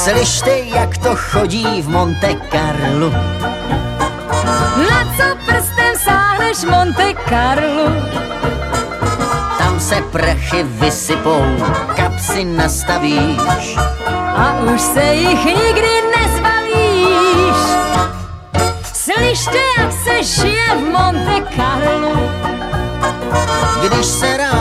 Slyšte, jak to chodí v Monte Carlu. Na co prstem sáhneš Monte Carlu? Tam se prachy vysypou, kapsy nastavíš a už se jich nikdy nezbavíš. Slyšte, jak se žije v Monte Carlu. Když se